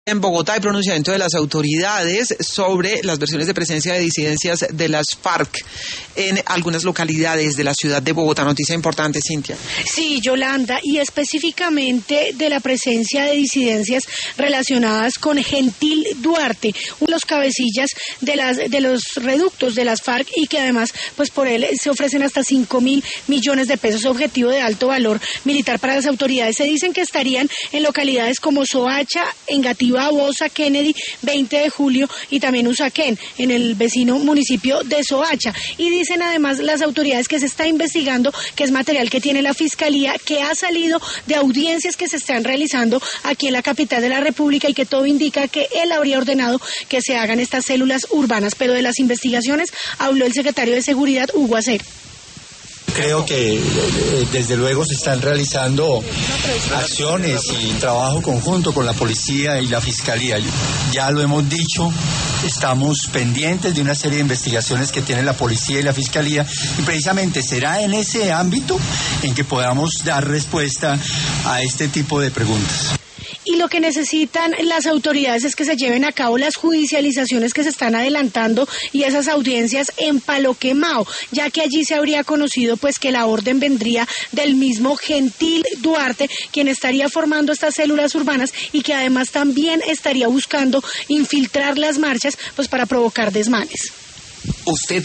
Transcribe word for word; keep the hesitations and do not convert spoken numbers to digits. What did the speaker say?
En Bogotá hay pronunciamiento de las autoridades sobre las versiones de presencia de disidencias de las FARC en algunas localidades de la ciudad de Bogotá. Noticia importante, Cintia. Sí, Yolanda, y específicamente de la presencia de disidencias relacionadas con Gentil Duarte, uno de los cabecillas de las de los reductos de las FARC, y que además pues por él se ofrecen hasta cinco mil millones de pesos, objetivo de alto valor militar para las autoridades. Se dicen que estarían en localidades como Soacha, Engativá, Bosa, Kennedy, veinte de julio y también Usaquén, en el vecino municipio de Soacha. Y dicen además las autoridades que se está investigando, que es material que tiene la Fiscalía, que ha salido de audiencias que se están realizando aquí en la capital de la República, y que todo indica que él habría ordenado que se hagan estas células urbanas. Pero de las investigaciones habló el secretario de Seguridad, Hugo Acero. Creo que desde luego se están realizando acciones y trabajo conjunto con la policía y la fiscalía. Ya lo hemos dicho, estamos pendientes de una serie de investigaciones que tiene la policía y la fiscalía, y precisamente será en ese ámbito en que podamos dar respuesta a este tipo de preguntas. Y lo que necesitan las autoridades es que se lleven a cabo las judicializaciones que se están adelantando y esas audiencias en Palo Quemao, ya que allí se habría conocido pues que la orden vendría del mismo Gentil Duarte, quien estaría formando estas células urbanas y que además también estaría buscando infiltrar las marchas pues para provocar desmanes. Usted